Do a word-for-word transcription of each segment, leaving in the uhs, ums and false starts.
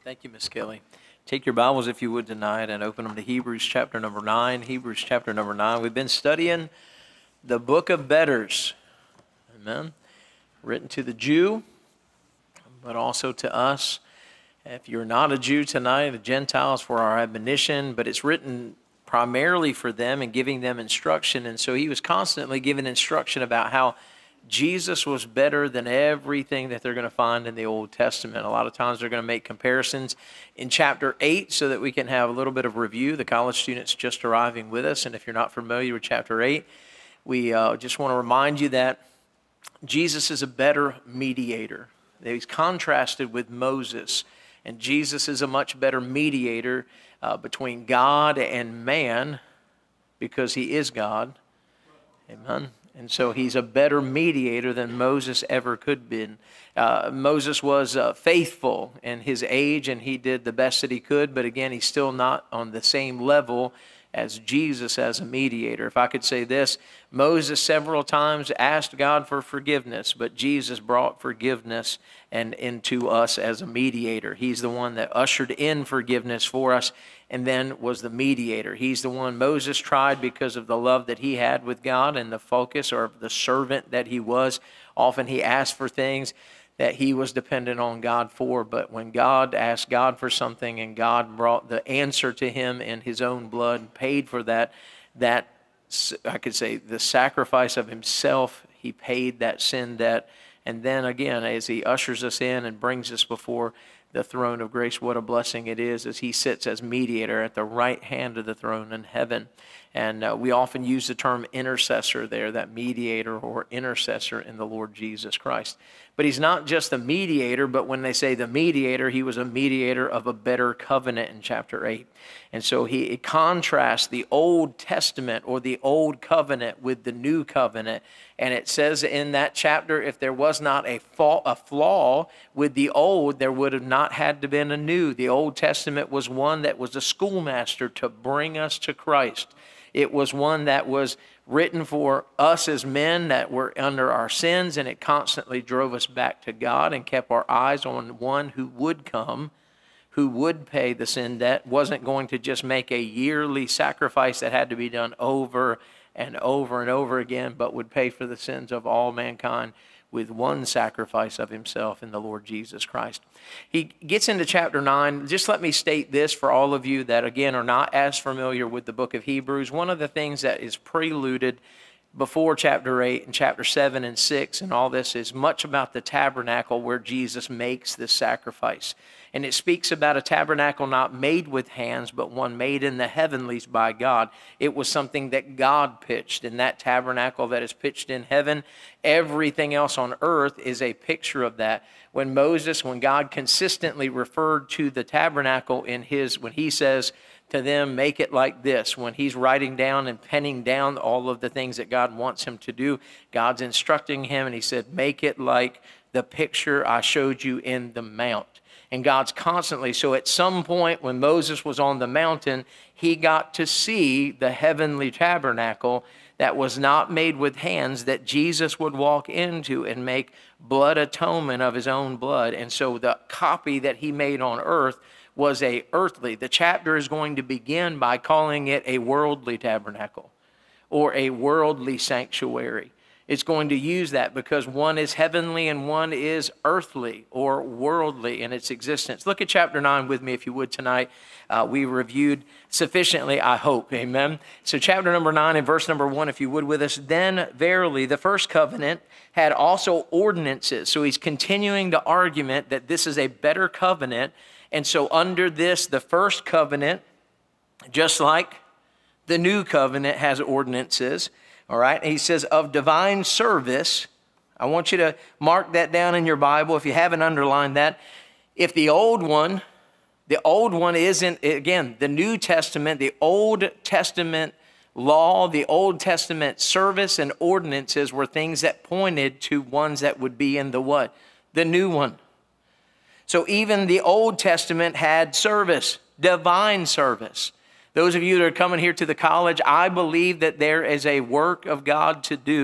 Thank you, Miss Kelly. Take your Bibles, if you would, tonight and open them to Hebrews chapter number nine. Hebrews chapter number nine. We've been studying the book of betters. Amen. Written to the Jew, but also to us. If you're not a Jew tonight, the Gentiles for our admonition, but it's written primarily for them and giving them instruction. And so he was constantly giving instruction about how Jesus was better than everything that they're going to find in the Old Testament. A lot of times they're going to make comparisons in chapter eight so that we can have a little bit of review. The college students just arriving with us, and if you're not familiar with chapter eight, we uh, just want to remind you that Jesus is a better mediator. He's contrasted with Moses, and Jesus is a much better mediator uh, between God and man because he is God. Amen. And so he's a better mediator than Moses ever could have been. Uh, Moses was uh, faithful in his age, and he did the best that he could. But again, he's still not on the same level as Jesus as a mediator. If I could say this, Moses several times asked God for forgiveness, but Jesus brought forgiveness and into us as a mediator. He's the one that ushered in forgiveness for us and then was the mediator. He's the one Moses tried because of the love that he had with God and the focus or the servant that he was. Often he asked for things that he was dependent on God for, but when God asked God for something and God brought the answer to him in his own blood, paid for that, that I could say the sacrifice of himself, he paid that sin debt. And then again, as he ushers us in and brings us before the throne of grace, what a blessing it is as he sits as mediator at the right hand of the throne in heaven. And uh, we often use the term intercessor there, that mediator or intercessor in the Lord Jesus Christ. But he's not just a mediator, but when they say the mediator, he was a mediator of a better covenant in chapter eight. And so he contrasts the Old Testament or the Old Covenant with the New Covenant. And it says in that chapter, if there was not a flaw, a flaw with the Old, there would have not had to been a new. The Old Testament was one that was a schoolmaster to bring us to Christ. It was one that was written for us as men that were under our sins, and it constantly drove us back to God and kept our eyes on one who would come, who would pay the sin debt, wasn't going to just make a yearly sacrifice that had to be done over and over and over again, but would pay for the sins of all mankind with one sacrifice of himself in the Lord Jesus Christ. He gets into chapter nine. Just let me state this for all of you that, again, are not as familiar with the book of Hebrews. One of the things that is preluded before chapter eight and chapter seven and six and all this is much about the tabernacle where Jesus makes this sacrifice. And it speaks about a tabernacle not made with hands, but one made in the heavenlies by God. It was something that God pitched, and that tabernacle that is pitched in heaven, everything else on earth is a picture of that. When Moses, when God consistently referred to the tabernacle in his, when he says to them, make it like this, when he's writing down and penning down all of the things that God wants him to do, God's instructing him, and he said, make it like the picture I showed you in the mount. And God's constantly, so at some point when Moses was on the mountain, he got to see the heavenly tabernacle that was not made with hands that Jesus would walk into and make blood atonement of his own blood. And so the copy that he made on earth was a earthly. The chapter is going to begin by calling it a worldly tabernacle or a worldly sanctuary. It's going to use that because one is heavenly and one is earthly or worldly in its existence. Look at chapter nine with me if you would tonight. Uh, we reviewed sufficiently, I hope. Amen. So chapter number nine and verse number one, if you would with us. Then verily the first covenant had also ordinances. So he's continuing the argument that this is a better covenant. And so under this, the first covenant, just like the new covenant has ordinances, all right, he says, of divine service. I want you to mark that down in your Bible if you haven't underlined that. If the old one, the old one isn't, again, the New Testament, the Old Testament law, the Old Testament service and ordinances were things that pointed to ones that would be in the what? The new one. So even the Old Testament had service, divine service. Those of you that are coming here to the college, I believe that there is a work of God to do.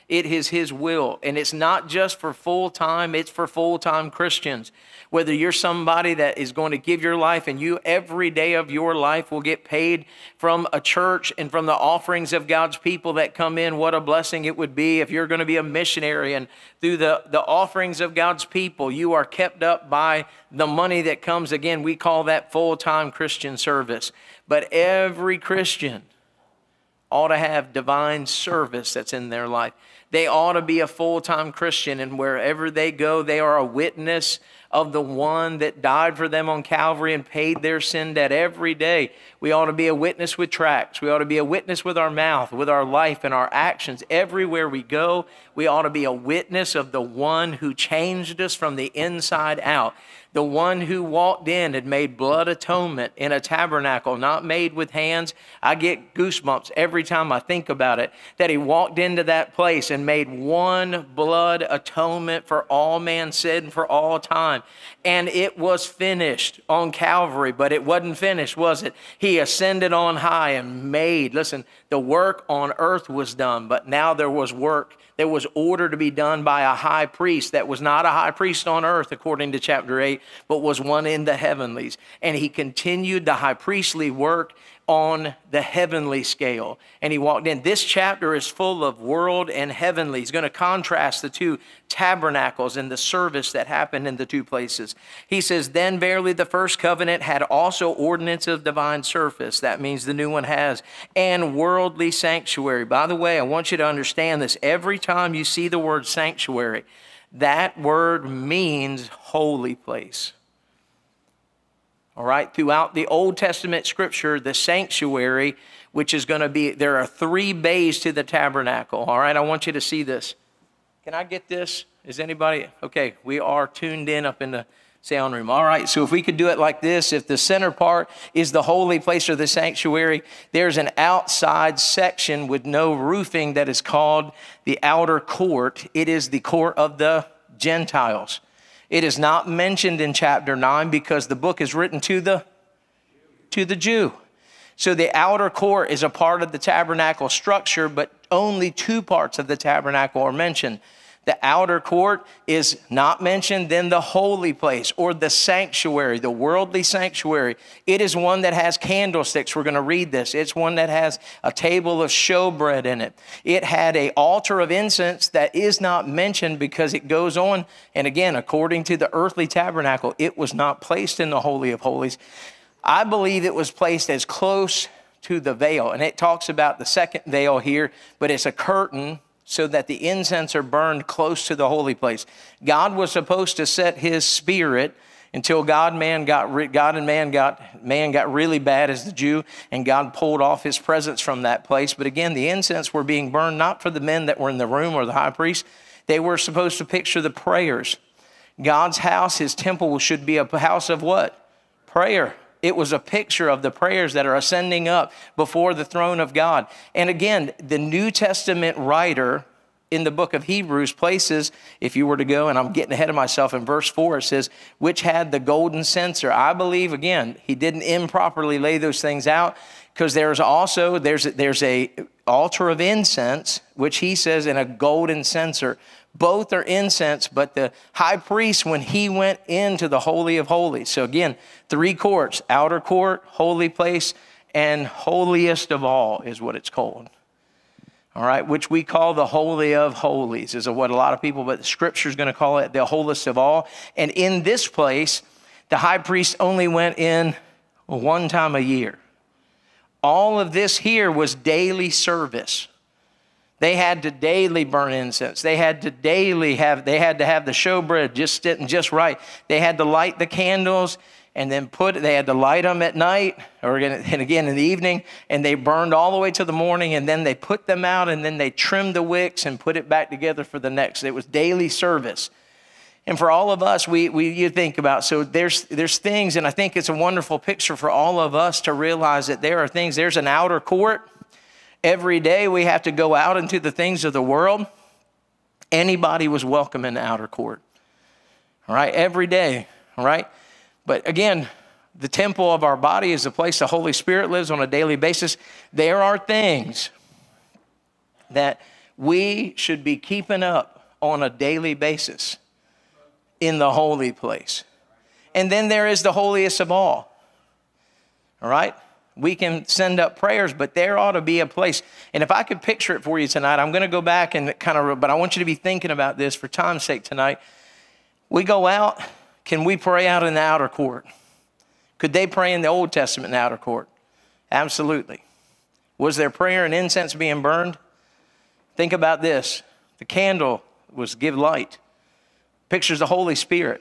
It is his will. And it's not just for full-time, it's for full-time Christians. Whether you're somebody that is going to give your life and you every day of your life will get paid from a church and from the offerings of God's people that come in, what a blessing it would be if you're going to be a missionary and through the, the offerings of God's people, you are kept up by the money that comes. Again, we call that full-time Christian service. But every Christian ought to have divine service that's in their life. They ought to be a full-time Christian, and wherever they go, they are a witness of the one that died for them on Calvary and paid their sin debt every day. We ought to be a witness with tracts. We ought to be a witness with our mouth, with our life and our actions. Everywhere we go, we ought to be a witness of the one who changed us from the inside out. The one who walked in and made blood atonement in a tabernacle, not made with hands. I get goosebumps every time I think about it, that he walked into that place and made one blood atonement for all man's sin for all time. And it was finished on Calvary, but it wasn't finished, was it? He ascended on high and made, listen, the work on earth was done, but now there was work. There was order to be done by a high priest that was not a high priest on earth, according to chapter eight, but was one in the heavenlies. And he continued the high priestly work on the heavenly scale. And he walked in. This chapter is full of world and heavenly. He's going to contrast the two tabernacles and the service that happened in the two places. He says, then verily the first covenant had also ordinance of divine service. That means the new one has. And worldly sanctuary. By the way, I want you to understand this. Every time you see the word sanctuary, that word means holy place. All right, throughout the Old Testament scripture, the sanctuary, which is going to be, there are three bays to the tabernacle. All right, I want you to see this. Can I get this? Is anybody? Okay, we are tuned in up in the sound room. All right, so if we could do it like this, if the center part is the holy place or the sanctuary, there's an outside section with no roofing that is called the outer court. It is the court of the Gentiles. It is not mentioned in chapter nine because the book is written to the, to the Jew. So the outer court is a part of the tabernacle structure, but only two parts of the tabernacle are mentioned. The outer court is not mentioned, then the holy place or the sanctuary, the worldly sanctuary. It is one that has candlesticks. We're going to read this. It's one that has a table of showbread in it. It had an altar of incense that is not mentioned because it goes on. And again, according to the earthly tabernacle, it was not placed in the Holy of Holies. I believe it was placed as close to the veil. And it talks about the second veil here, but it's a curtain so that the incense are burned close to the holy place. God was supposed to set his spirit until God, man got re- God and man got man got really bad as the Jew, and God pulled off his presence from that place. But again, the incense were being burned not for the men that were in the room or the high priest. They were supposed to picture the prayers. God's house, his temple, should be a house of what? Prayer. It was a picture of the prayers that are ascending up before the throne of God. And again, the New Testament writer in the book of Hebrews places, if you were to go, and I'm getting ahead of myself, in verse four, it says, which had the golden censer. I believe, again, he didn't improperly lay those things out, because there's also, there's a, there's a altar of incense, which he says, in a golden censer. Both are incense, but the high priest, when he went into the Holy of Holies. So again, three courts, outer court, holy place, and holiest of all is what it's called. All right, which we call the Holy of Holies, is what a lot of people, but the scripture is going to call it the holiest of all. And in this place, the high priest only went in one time a year. All of this here was daily service. They had to daily burn incense. They had to daily have, they had to have the showbread just sitting just right. They had to light the candles and then put, they had to light them at night or again, and again in the evening, and they burned all the way to the morning, and then they put them out, and then they trimmed the wicks and put it back together for the next. It was daily service. And for all of us, we, we you think about, so there's, there's things, and I think it's a wonderful picture for all of us to realize that there are things, there's an outer court. Every day we have to go out into the things of the world. Anybody was welcome in the outer court. All right, every day, all right? But again, the temple of our body is the place the Holy Spirit lives on a daily basis. There are things that we should be keeping up on a daily basis in the holy place. And then there is the holiest of all. All right? We can send up prayers, but there ought to be a place. And if I could picture it for you tonight, I'm going to go back and kind of, but I want you to be thinking about this for time's sake tonight. We go out, can we pray out in the outer court? Could they pray in the Old Testament in the outer court? Absolutely. Was there prayer and incense being burned? Think about this. The candle was give light. Pictures the Holy Spirit.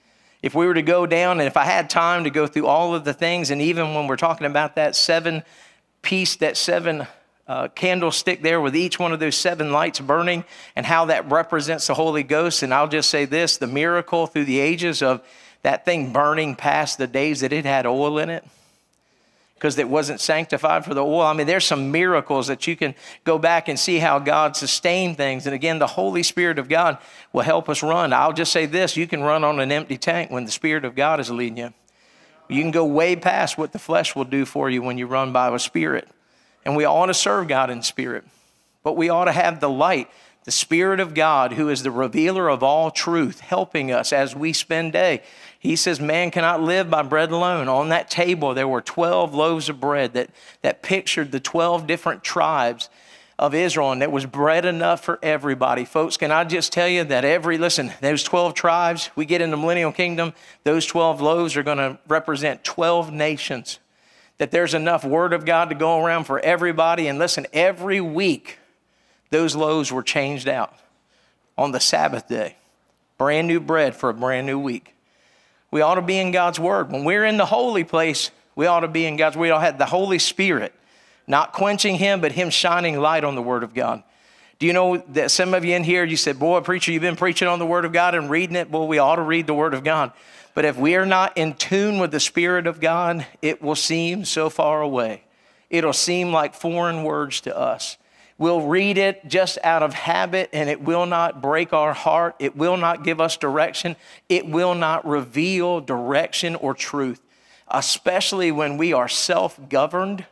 If we were to go down, and if I had time to go through all of the things, and even when we're talking about that seven piece, that seven uh, candlestick there with each one of those seven lights burning and how that represents the Holy Ghost. And I'll just say this, the miracle through the ages of that thing burning past the days that it had oil in it, because it wasn't sanctified for the oil. I mean, there's some miracles that you can go back and see how God sustained things. And again, the Holy Spirit of God will help us run. I'll just say this, you can run on an empty tank when the Spirit of God is leading you. You can go way past what the flesh will do for you when you run by a Spirit. And we ought to serve God in spirit. But we ought to have the light, the Spirit of God, who is the revealer of all truth, helping us as we spend day. He says, man cannot live by bread alone. On that table, there were twelve loaves of bread that, that pictured the twelve different tribes of Israel, and there was bread enough for everybody. Folks, can I just tell you that every, listen, those twelve tribes, we get in the millennial kingdom, those twelve loaves are going to represent twelve nations, that there's enough word of God to go around for everybody. And listen, every week, those loaves were changed out on the Sabbath day. Brand new bread for a brand new week. We ought to be in God's word. When we're in the holy place, we ought to be in God's word. We ought to have the Holy Spirit, not quenching him, but him shining light on the word of God. Do you know that some of you in here, you said, boy, preacher, you've been preaching on the word of God and reading it. Well, we ought to read the word of God. But if we are not in tune with the Spirit of God, it will seem so far away. It'll seem like foreign words to us. We'll read it just out of habit, and it will not break our heart. It will not give us direction. It will not reveal direction or truth, especially when we are self-governed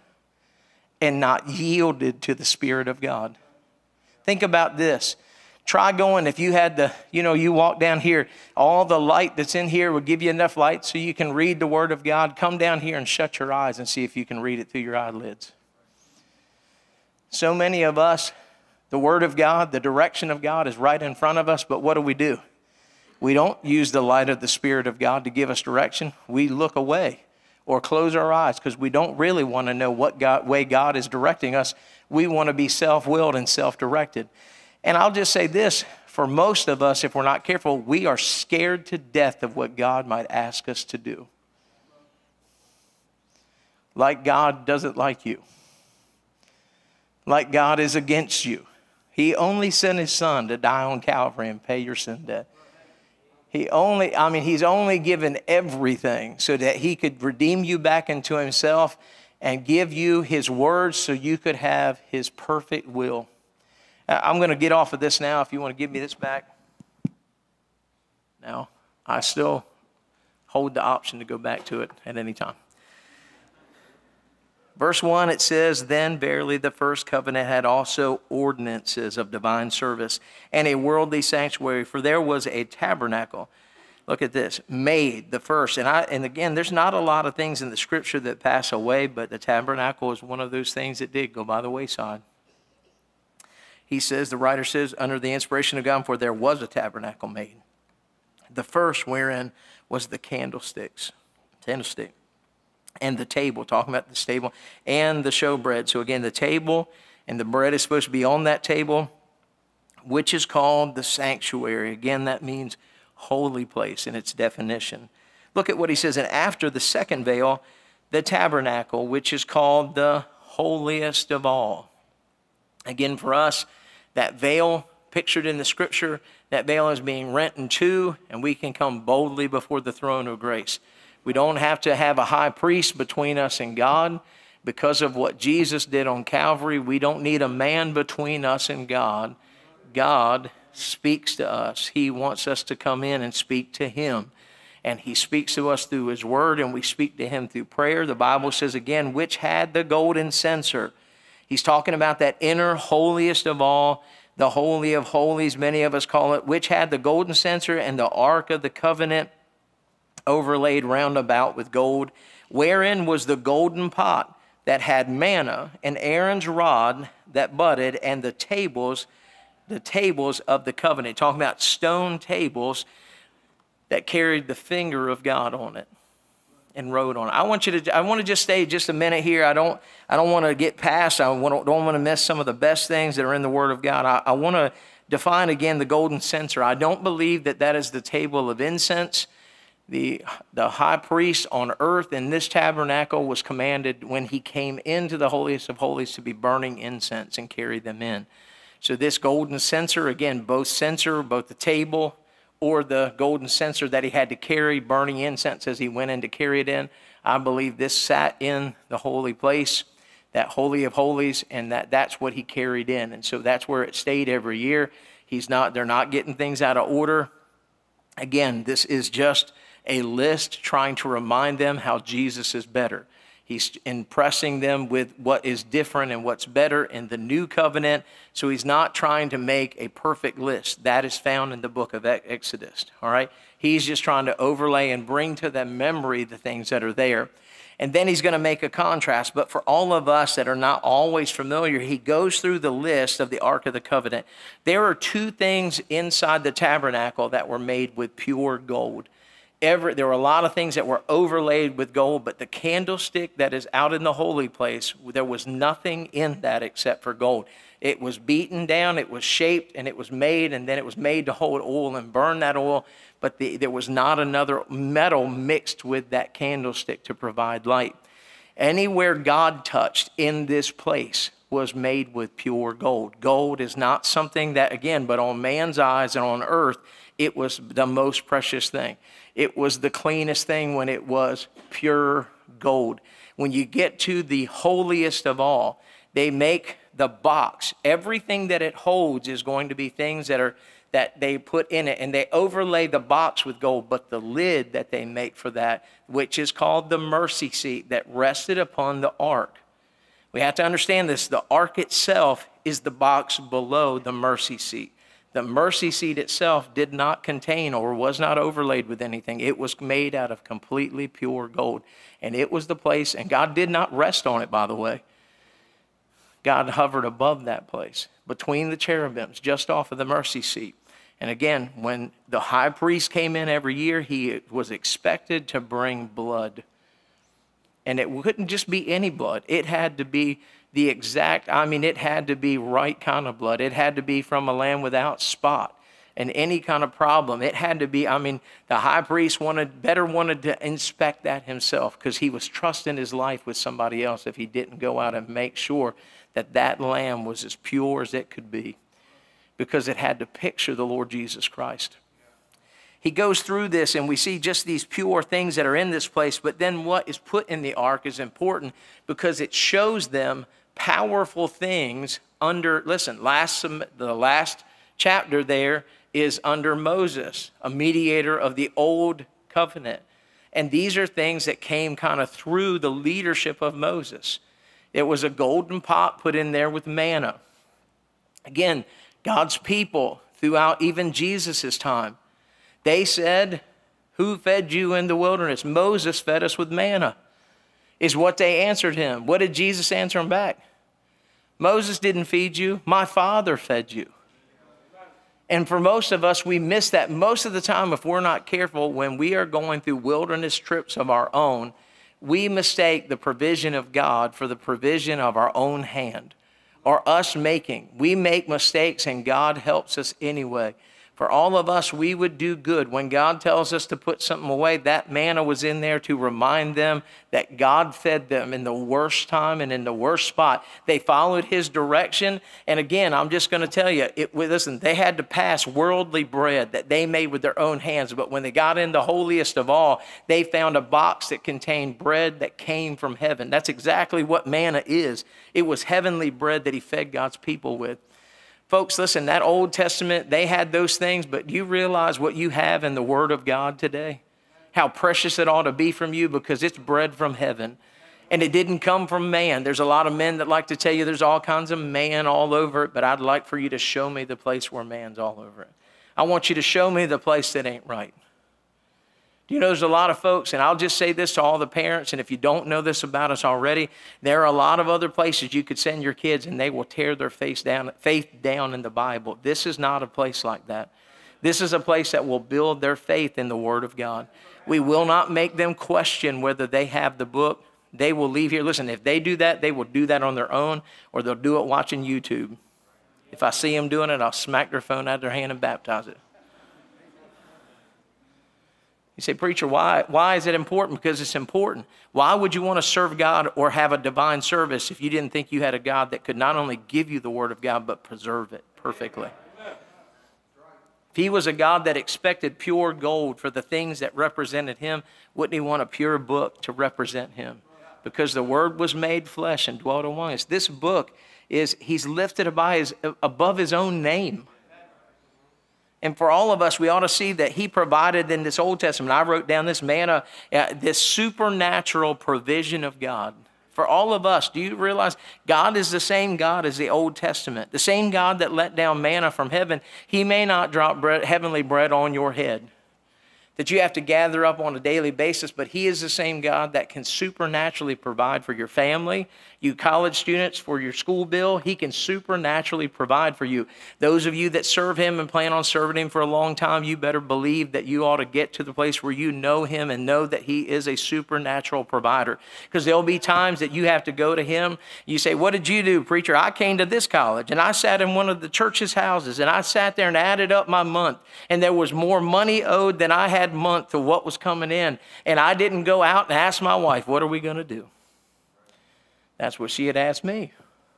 and not yielded to the Spirit of God. Think about this. Try going, if you had the, you know, you walk down here, all the light that's in here will give you enough light so you can read the Word of God. Come down here and shut your eyes and see if you can read it through your eyelids. So many of us, the Word of God, the direction of God is right in front of us, but what do we do? We don't use the light of the Spirit of God to give us direction. We look away or close our eyes because we don't really want to know what God, way God is directing us. We want to be self-willed and self-directed. And I'll just say this, for most of us, if we're not careful, we are scared to death of what God might ask us to do. Like God doesn't like you. Like God is against you. He only sent his son to die on Calvary and pay your sin debt. He only, I mean, he's only given everything so that he could redeem you back into himself and give you his word so you could have his perfect will. I'm going to get off of this now. If you want to give me this back. Now, I still hold the option to go back to it at any time. Verse one, it says, then verily the first covenant had also ordinances of divine service and a worldly sanctuary, for there was a tabernacle. Look at this, made the first. And, I, and again, there's not a lot of things in the scripture that pass away, but the tabernacle is one of those things that did go by the wayside. He says, the writer says, under the inspiration of God, for there was a tabernacle made. The first wherein was the candlesticks, candlestick. And the table, talking about this table, and the showbread. So again, the table and the bread is supposed to be on that table, which is called the sanctuary. Again, that means holy place in its definition. Look at what he says, and after the second veil, the tabernacle, which is called the holiest of all. Again, for us, that veil pictured in the scripture, that veil is being rent in two, and we can come boldly before the throne of grace. We don't have to have a high priest between us and God. Because of what Jesus did on Calvary, we don't need a man between us and God. God speaks to us. He wants us to come in and speak to him. And he speaks to us through his word, and we speak to him through prayer. The Bible says again, which had the golden censer. He's talking about that inner holiest of all, the Holy of Holies, many of us call it, which had the golden censer and the ark of the covenant overlaid round about with gold, wherein was the golden pot that had manna, and Aaron's rod that budded, and the tables, the tables of the covenant. Talking about stone tables that carried the finger of God on it and wrote on it. I want you to, I want to just stay just a minute here. I don't, I don't want to get past, I want, don't want to miss some of the best things that are in the Word of God. I, I want to define again the golden censer. I don't believe that that is the table of incense. The, the high priest on earth in this tabernacle was commanded when he came into the holiest of holies to be burning incense and carry them in. So this golden censer, again, both censer, both the table or the golden censer that he had to carry, burning incense as he went in to carry it in, I believe this sat in the holy place, that holy of holies, and that, that's what he carried in. And so that's where it stayed every year. He's not, they're not getting things out of order. Again, this is just a list trying to remind them how Jesus is better. He's impressing them with what is different and what's better in the new covenant. So he's not trying to make a perfect list. That is found in the book of Exodus. All right. He's just trying to overlay and bring to them memory the things that are there. And then he's going to make a contrast. But for all of us that are not always familiar, he goes through the list of the Ark of the Covenant. There are two things inside the tabernacle that were made with pure gold. Every, there were a lot of things that were overlaid with gold, but the candlestick that is out in the holy place, there was nothing in that except for gold. It was beaten down, it was shaped, and it was made, and then it was made to hold oil and burn that oil, but the, there was not another metal mixed with that candlestick to provide light. Anywhere God touched in this place was made with pure gold. Gold is not something that, again, but on man's eyes and on earth, it was the most precious thing. It was the cleanest thing when it was pure gold. When you get to the holiest of all, they make the box. Everything that it holds is going to be things that are that they put in it, and they overlay the box with gold, but the lid that they make for that, which is called the mercy seat that rested upon the ark. We have to understand this. The ark itself is the box below the mercy seat. The mercy seat itself did not contain or was not overlaid with anything. It was made out of completely pure gold. And it was the place, and God did not rest on it, by the way. God hovered above that place, between the cherubims, just off of the mercy seat. And again, when the high priest came in every year, he was expected to bring blood. And it couldn't just be any blood. It had to be the exact, I mean, it had to be right kind of blood. It had to be from a lamb without spot and any kind of problem. It had to be, I mean, the high priest wanted, better wanted to inspect that himself because he was trusting his life with somebody else if he didn't go out and make sure that that lamb was as pure as it could be, because it had to picture the Lord Jesus Christ. He goes through this, and we see just these pure things that are in this place, but then what is put in the ark is important because it shows them powerful things under, listen, last the last chapter there is under Moses, a mediator of the old covenant. And these are things that came kind of through the leadership of Moses. It was a golden pot put in there with manna. Again, God's people throughout even Jesus' time, they said, who fed you in the wilderness? Moses fed us with manna, is what they answered him. What did Jesus answer them back? Moses didn't feed you. My Father fed you. And for most of us, we miss that. Most of the time, if we're not careful, when we are going through wilderness trips of our own, we mistake the provision of God for the provision of our own hand or us making. We make mistakes and God helps us anyway. For all of us, we would do good. When God tells us to put something away, that manna was in there to remind them that God fed them in the worst time and in the worst spot. They followed his direction. And again, I'm just going to tell you, it, listen, they had to pass worldly bread that they made with their own hands. But when they got in the holiest of all, they found a box that contained bread that came from heaven. That's exactly what manna is. It was heavenly bread that he fed God's people with. Folks, listen, that Old Testament, they had those things, but do you realize what you have in the Word of God today? How precious it ought to be from you because it's bread from heaven. And it didn't come from man. There's a lot of men that like to tell you there's all kinds of man all over it, but I'd like for you to show me the place where man's all over it. I want you to show me the place that ain't right. You know, there's a lot of folks, and I'll just say this to all the parents, and if you don't know this about us already, there are a lot of other places you could send your kids, and they will tear their face down, faith down in the Bible. This is not a place like that. This is a place that will build their faith in the Word of God. We will not make them question whether they have the book. They will leave here. Listen, if they do that, they will do that on their own, or they'll do it watching YouTube. If I see them doing it, I'll smack their phone out of their hand and baptize it. You say, preacher, why, why is it important? Because it's important. Why would you want to serve God or have a divine service if you didn't think you had a God that could not only give you the Word of God, but preserve it perfectly? If he was a God that expected pure gold for the things that represented him, wouldn't he want a pure book to represent him? Because the Word was made flesh and dwelt among us. This book is, he's lifted above his, above his own name. And for all of us, we ought to see that he provided in this Old Testament. I wrote down this manna, uh, this supernatural provision of God. For all of us, do you realize God is the same God as the Old Testament? The same God that let down manna from heaven. He may not drop bread, heavenly bread on your head that you have to gather up on a daily basis, but he is the same God that can supernaturally provide for your family, you college students, for your school bill. He can supernaturally provide for you. Those of you that serve him and plan on serving him for a long time, you better believe that you ought to get to the place where you know him and know that he is a supernatural provider. Because there'll be times that you have to go to him. You say, what did you do, preacher? I came to this college and I sat in one of the church's houses and I sat there and added up my month, and there was more money owed than I had month to what was coming in. And I didn't go out and ask my wife, what are we going to do? That's what she had asked me.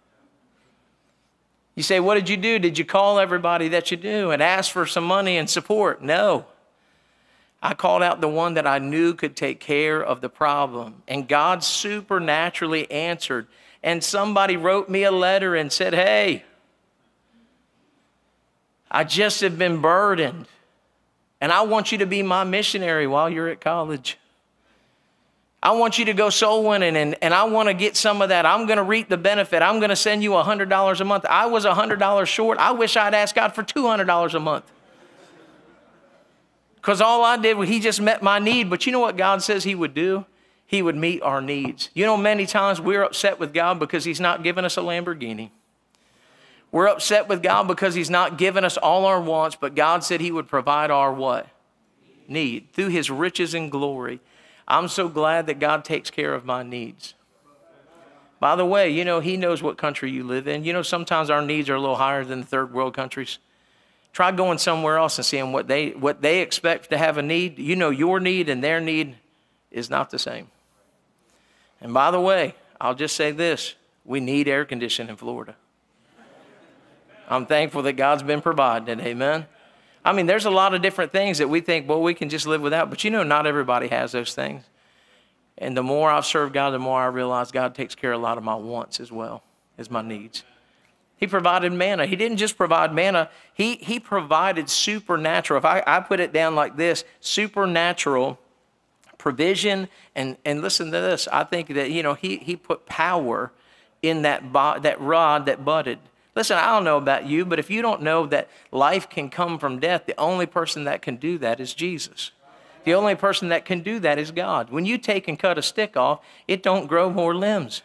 You say, what did you do? Did you call everybody that you do and ask for some money and support? No. I called out the one that I knew could take care of the problem. And God supernaturally answered. And somebody wrote me a letter and said, hey, I just have been burdened. And I want you to be my missionary while you're at college. I want you to go soul winning, and, and I want to get some of that. I'm going to reap the benefit. I'm going to send you one hundred dollars a month. I was one hundred dollars short. I wish I'd asked God for two hundred dollars a month. Because all I did was he just met my need. But you know what God says he would do? He would meet our needs. You know, many times we're upset with God because he's not giving us a Lamborghini. We're upset with God because he's not giving us all our wants, but God said he would provide our what? Need. Through his riches and glory. I'm so glad that God takes care of my needs. By the way, you know, he knows what country you live in. You know, sometimes our needs are a little higher than the third world countries. Try going somewhere else and seeing what they, what they expect to have a need. You know, your need and their need is not the same. And by the way, I'll just say this. We need air conditioning in Florida. I'm thankful that God's been providing it. Amen. I mean, there's a lot of different things that we think, well, we can just live without. But you know, not everybody has those things. And the more I've served God, the more I realize God takes care of a lot of my wants as well as my needs. He provided manna. He didn't just provide manna. He, he provided supernatural. If I, I put it down like this, supernatural provision. And, and listen to this. I think that, you know, he, he put power in that, bo- that rod that budded. Listen, I don't know about you, but if you don't know that life can come from death, the only person that can do that is Jesus. The only person that can do that is God. When you take and cut a stick off, it don't grow more limbs.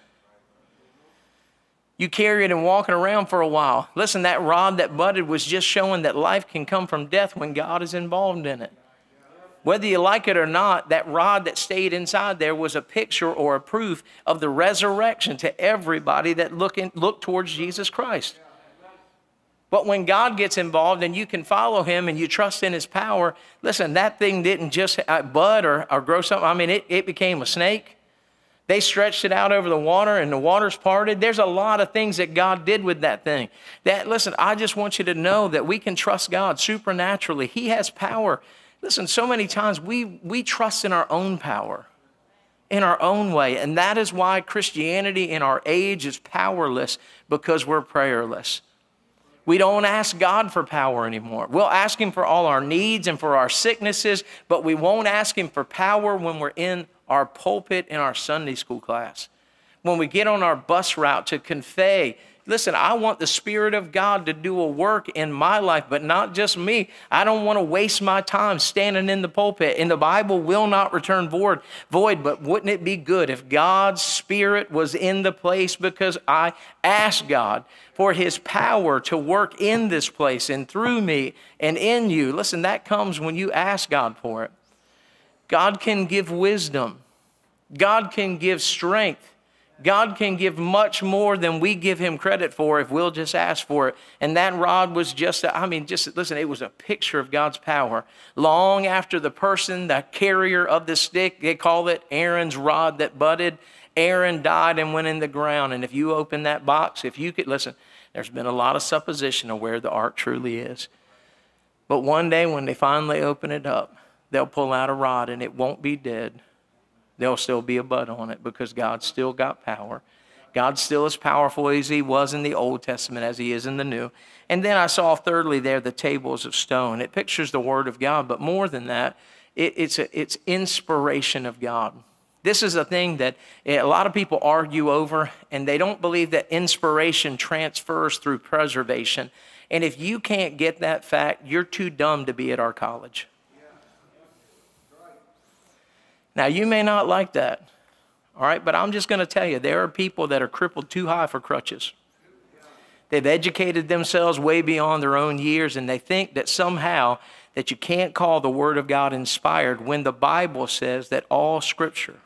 You carry it and walk it around for a while. Listen, that rod that budded was just showing that life can come from death when God is involved in it. Whether you like it or not, that rod that stayed inside there was a picture or a proof of the resurrection to everybody that look, in, look towards Jesus Christ. But when God gets involved and you can follow him and you trust in his power, listen, that thing didn't just bud or, or grow something. I mean, it, it became a snake. They stretched it out over the water and the waters parted. There's a lot of things that God did with that thing. That, listen, I just want you to know that we can trust God supernaturally. He has power. Listen, so many times we, we trust in our own power, in our own way. And that is why Christianity in our age is powerless, because we're prayerless. We don't ask God for power anymore. We'll ask him for all our needs and for our sicknesses, but we won't ask him for power when we're in our pulpit in our Sunday school class. when we get on our bus route to convey, listen, I want the Spirit of God to do a work in my life, but not just me. I don't want to waste my time standing in the pulpit. And the Bible will not return void, void, but wouldn't it be good if God's Spirit was in the place, because I asked God for His power to work in this place and through me and in you. Listen, that comes when you ask God for it. God can give wisdom. God can give strength. God can give much more than we give Him credit for if we'll just ask for it. And that rod was just, a, I mean, just listen, it was a picture of God's power. Long after the person, the carrier of the stick, they call it Aaron's rod that budded, Aaron died and went in the ground. And if you open that box, if you could, listen, there's been a lot of supposition of where the ark truly is. But one day when they finally open it up, they'll pull out a rod and it won't be dead. There'll still be a bud on it because God's still got power. God's still as powerful as He was in the Old Testament as He is in the New. And then I saw thirdly there the tables of stone. It pictures the Word of God, but more than that, it, it's, a, it's inspiration of God. This is a thing that a lot of people argue over, and they don't believe that inspiration transfers through preservation. And if you can't get that fact, you're too dumb to be at our college. Now, you may not like that, all right, but I'm just going to tell you, there are people that are crippled too high for crutches. They've educated themselves way beyond their own years, and they think that somehow that you can't call the Word of God inspired when the Bible says that all Scripture.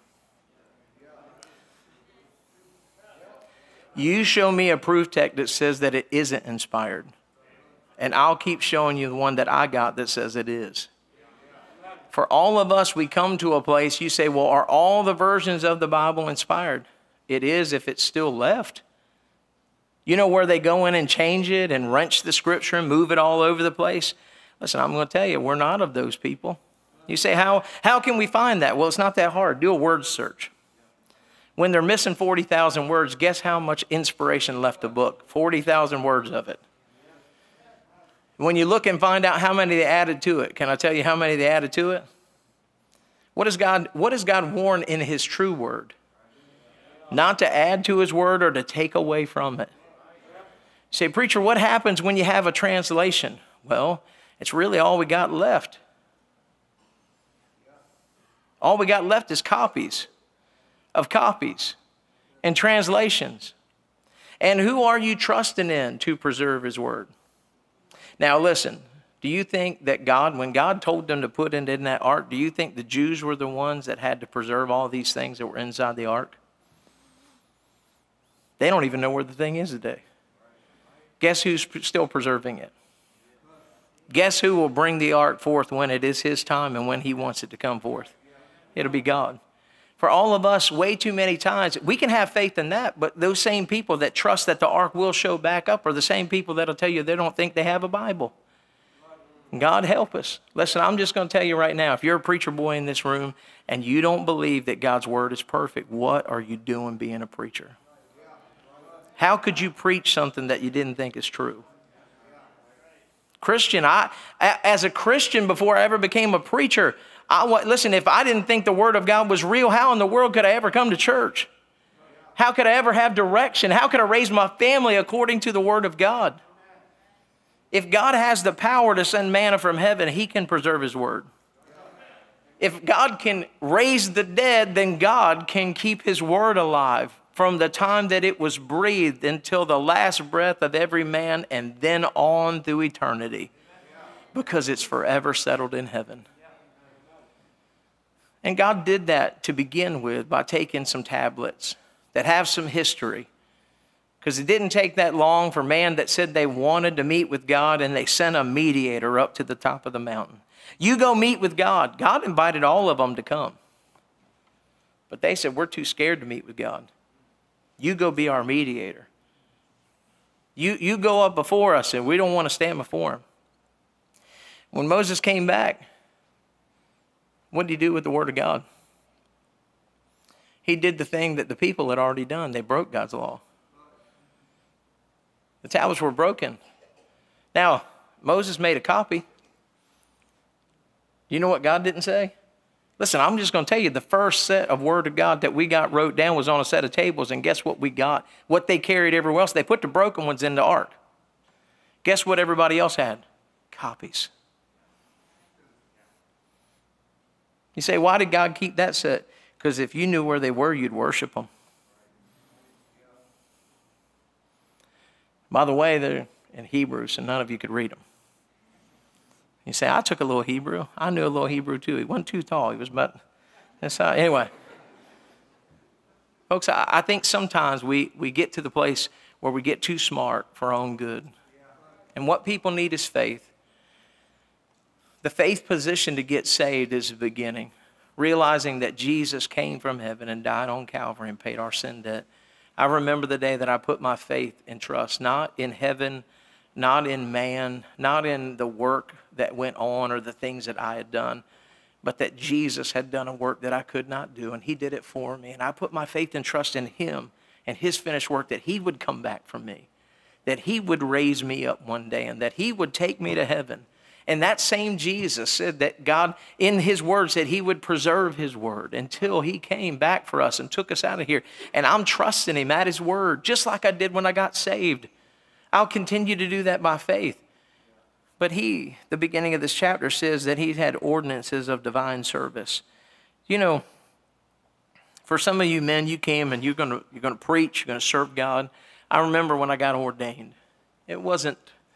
You show me a proof text that says that it isn't inspired, and I'll keep showing you the one that I got that says it is. For all of us, we come to a place, you say, well, are all the versions of the Bible inspired? It is if it's still left. You know where they go in and change it and wrench the Scripture and move it all over the place? Listen, I'm going to tell you, we're not of those people. You say, how, how can we find that? Well, it's not that hard. Do a word search. When they're missing forty thousand words, guess how much inspiration left the book? forty thousand words of it. When you look and find out how many they added to it, can I tell you how many they added to it? What is God, what is God warned in His true word? Not to add to His word or to take away from it. You say, preacher, what happens when you have a translation? Well, it's really all we got left. All we got left is copies of copies and translations. And who are you trusting in to preserve His word? Now listen, do you think that God, when God told them to put it in that ark, do you think the Jews were the ones that had to preserve all these things that were inside the ark? They don't even know where the thing is today. Guess who's still preserving it? Guess who will bring the ark forth when it is His time and when He wants it to come forth? It'll be God. For all of us, way too many times, we can have faith in that, but those same people that trust that the ark will show back up are the same people that'll tell you they don't think they have a Bible. God help us. Listen, I'm just going to tell you right now, if you're a preacher boy in this room and you don't believe that God's word is perfect, what are you doing being a preacher? How could you preach something that you didn't think is true? Christian, I, as a Christian before I ever became a preacher, I, listen, if I didn't think the Word of God was real, how in the world could I ever come to church? How could I ever have direction? How could I raise my family according to the Word of God? If God has the power to send manna from heaven, He can preserve His Word. If God can raise the dead, then God can keep His Word alive from the time that it was breathed until the last breath of every man and then on through eternity, because it's forever settled in heaven. And God did that to begin with by taking some tablets that have some history. Because it didn't take that long for man that said they wanted to meet with God, and they sent a mediator up to the top of the mountain. You go meet with God. God invited all of them to come. But they said, we're too scared to meet with God. You go be our mediator. You, you go up before us, and we don't want to stand before Him. When Moses came back, what did he do with the Word of God? He did the thing that the people had already done. They broke God's law. The tablets were broken. Now, Moses made a copy. You know what God didn't say? Listen, I'm just going to tell you, the first set of Word of God that we got wrote down was on a set of tables, and guess what we got? What they carried everywhere else, they put the broken ones in the ark. Guess what everybody else had? Copies. You say, why did God keep that set? Because if you knew where they were, you'd worship them. By the way, they're in Hebrew, so none of you could read them. You say, I took a little Hebrew. I knew a little Hebrew too. He wasn't too tall. He was about, that's how, anyway. Folks, I, I think sometimes we, we get to the place where we get too smart for our own good. And what people need is faith. The faith position to get saved is the beginning. Realizing that Jesus came from heaven and died on Calvary and paid our sin debt. I remember the day that I put my faith and trust, not in heaven, not in man, not in the work that went on or the things that I had done, but that Jesus had done a work that I could not do, and he did it for me. And I put my faith and trust in him and his finished work, that he would come back for me, that he would raise me up one day, and that he would take me to heaven. And that same Jesus said that God, in his word, said he would preserve his word until he came back for us and took us out of here. And I'm trusting him at his word, just like I did when I got saved. I'll continue to do that by faith. But he, the beginning of this chapter, says that he had ordinances of divine service. You know, for some of you men, you came and you're going to you're going to preach, you're going to serve God. I remember when I got ordained, it wasn't,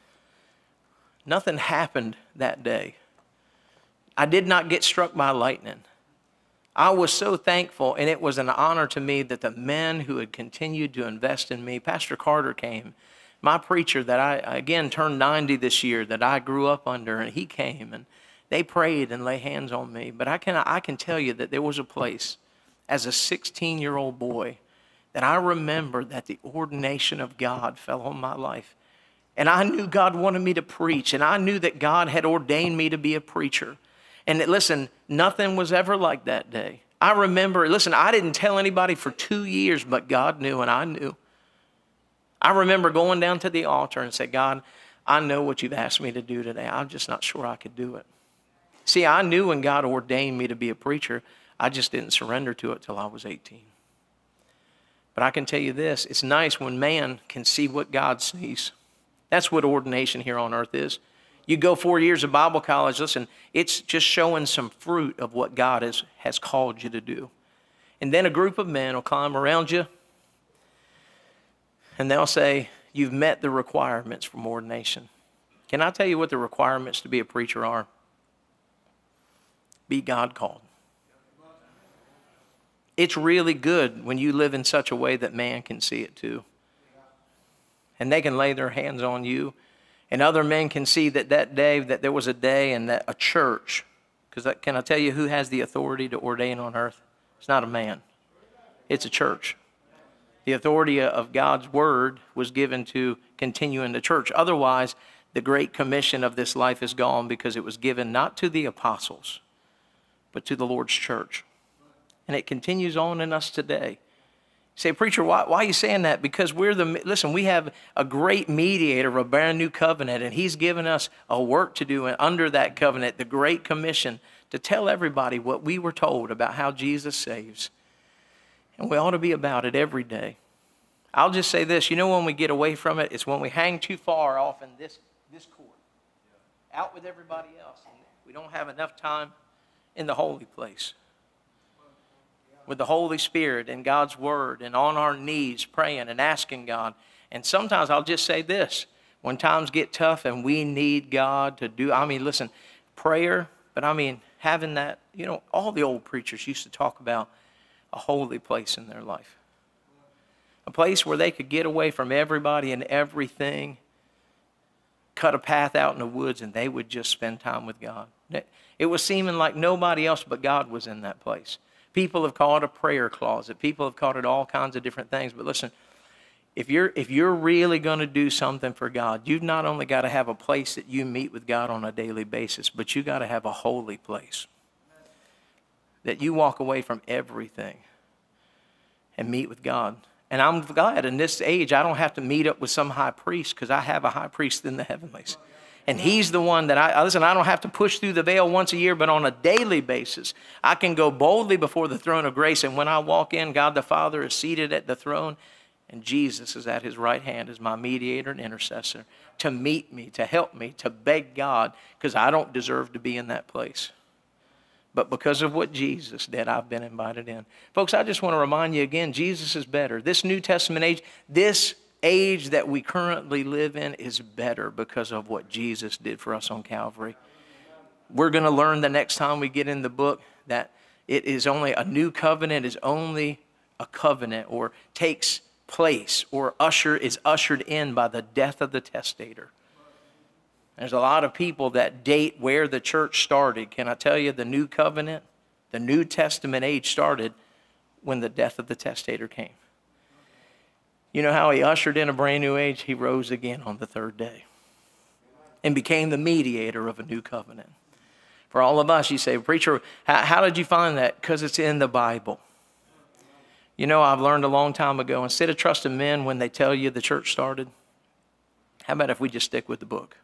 nothing happened that day. I did not get struck by lightning. I was so thankful, and it was an honor to me that the men who had continued to invest in me, Pastor Carter came, my preacher that I, again, turned ninety this year, that I grew up under, and he came, and they prayed and laid hands on me. But I can, I can tell you that there was a place as a sixteen-year-old boy that I remember that the ordination of God fell on my life. And I knew God wanted me to preach, and I knew that God had ordained me to be a preacher. And that, listen, nothing was ever like that day. I remember, listen, I didn't tell anybody for two years, but God knew, and I knew. I remember going down to the altar and say, God, I know what you've asked me to do today. I'm just not sure I could do it. See, I knew when God ordained me to be a preacher, I just didn't surrender to it till I was eighteen. But I can tell you this, it's nice when man can see what God sees. That's what ordination here on earth is. You go four years of Bible college, listen, it's just showing some fruit of what God has, has called you to do. And then a group of men will climb around you, and they'll say, you've met the requirements from ordination. Can I tell you what the requirements to be a preacher are? Be God called. It's really good when you live in such a way that man can see it too. And they can lay their hands on you. And other men can see that that day, that there was a day and that a church, because can I tell you who has the authority to ordain on earth? It's not a man. It's a church. The authority of God's word was given to continue in the church. Otherwise, the great commission of this life is gone, because it was given not to the apostles, but to the Lord's church. And it continues on in us today. You say, preacher, why, why are you saying that? Because we're the, listen, we have a great mediator of a brand new covenant, and he's given us a work to do under that covenant, the Great Commission, to tell everybody what we were told about how Jesus saves. And we ought to be about it every day. I'll just say this, you know when we get away from it, it's when we hang too far off in this, this court, out with everybody else. And we don't have enough time in the holy place with the Holy Spirit and God's Word, and on our knees praying and asking God. And sometimes I'll just say this, when times get tough and we need God to do, I mean, listen, prayer, but I mean, having that, you know, all the old preachers used to talk about a holy place in their life. A place where they could get away from everybody and everything, cut a path out in the woods, and they would just spend time with God. It was seeming like nobody else but God was in that place. People have called it a prayer closet. People have called it all kinds of different things. But listen, if you're, if you're really going to do something for God, you've not only got to have a place that you meet with God on a daily basis, but you got to have a holy place that you walk away from everything and meet with God. And I'm glad in this age I don't have to meet up with some high priest, because I have a high priest in the heavenlies. And he's the one that I, listen, I don't have to push through the veil once a year, but on a daily basis, I can go boldly before the throne of grace. And when I walk in, God the Father is seated at the throne, and Jesus is at his right hand as my mediator and intercessor to meet me, to help me, to beg God, because I don't deserve to be in that place. But because of what Jesus did, I've been invited in. Folks, I just want to remind you again, Jesus is better. This New Testament age, this age that we currently live in is better because of what Jesus did for us on Calvary. We're going to learn the next time we get in the book that it is only a new covenant is only a covenant or takes place or usher is ushered in by the death of the testator. There's a lot of people that date where the church started. Can I tell you the new covenant, the New Testament age started when the death of the testator came. You know how he ushered in a brand new age? He rose again on the third day and became the mediator of a new covenant. For all of us, you say, preacher, how, how did you find that? Because it's in the Bible. You know, I've learned a long time ago, instead of trusting men when they tell you the church started, how about if we just stick with the book?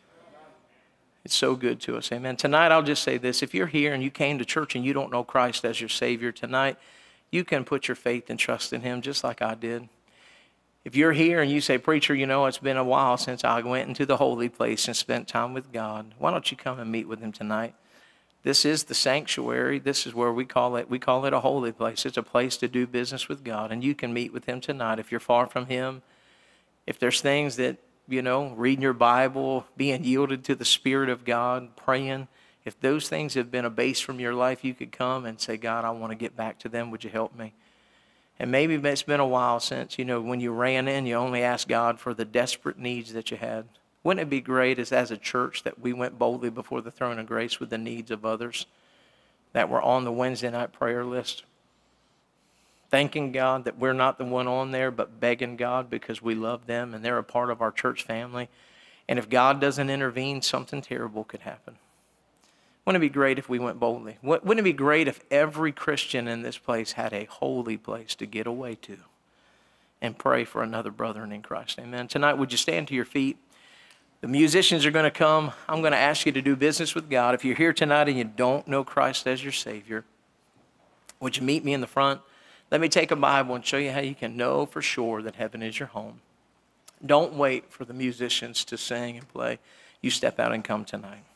It's so good to us. Amen. Tonight, I'll just say this. If you're here and you came to church and you don't know Christ as your Savior tonight, you can put your faith and trust in him just like I did. If you're here and you say, preacher, you know, it's been a while since I went into the holy place and spent time with God. Why don't you come and meet with him tonight? This is the sanctuary. This is where we call it, we call it a holy place. It's a place to do business with God. And you can meet with him tonight if you're far from him. If there's things that, you know, reading your Bible, being yielded to the Spirit of God, praying, if those things have been a base from your life, you could come and say, God, I want to get back to them. Would you help me? And maybe it's been a while since, you know, when you ran in, you only asked God for the desperate needs that you had. Wouldn't it be great as, as a church that we went boldly before the throne of grace with the needs of others that were on the Wednesday night prayer list? Thanking God that we're not the one on there, but begging God because we love them and they're a part of our church family. And if God doesn't intervene, something terrible could happen. Wouldn't it be great if we went boldly? Wouldn't it be great if every Christian in this place had a holy place to get away to and pray for another brother in Christ? Amen. Tonight, would you stand to your feet? The musicians are going to come. I'm going to ask you to do business with God. If you're here tonight and you don't know Christ as your Savior, would you meet me in the front? Let me take a Bible and show you how you can know for sure that heaven is your home. Don't wait for the musicians to sing and play. You step out and come tonight.